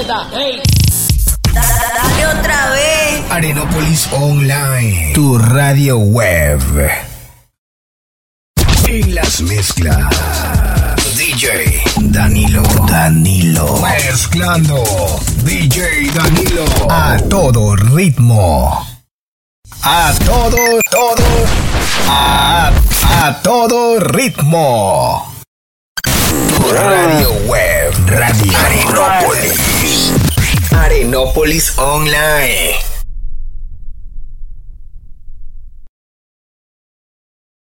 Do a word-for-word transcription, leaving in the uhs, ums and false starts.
puñeta. Hey. Dale otra vez. Arenópolis Online, tu radio web. En las mezclas, D J Danilo. Danilo. Mezclando, D J Danilo. A todo ritmo. A todo, todo. A, a todo ritmo. Tu radio web, Radio Arenópolis. Arenópolis Online.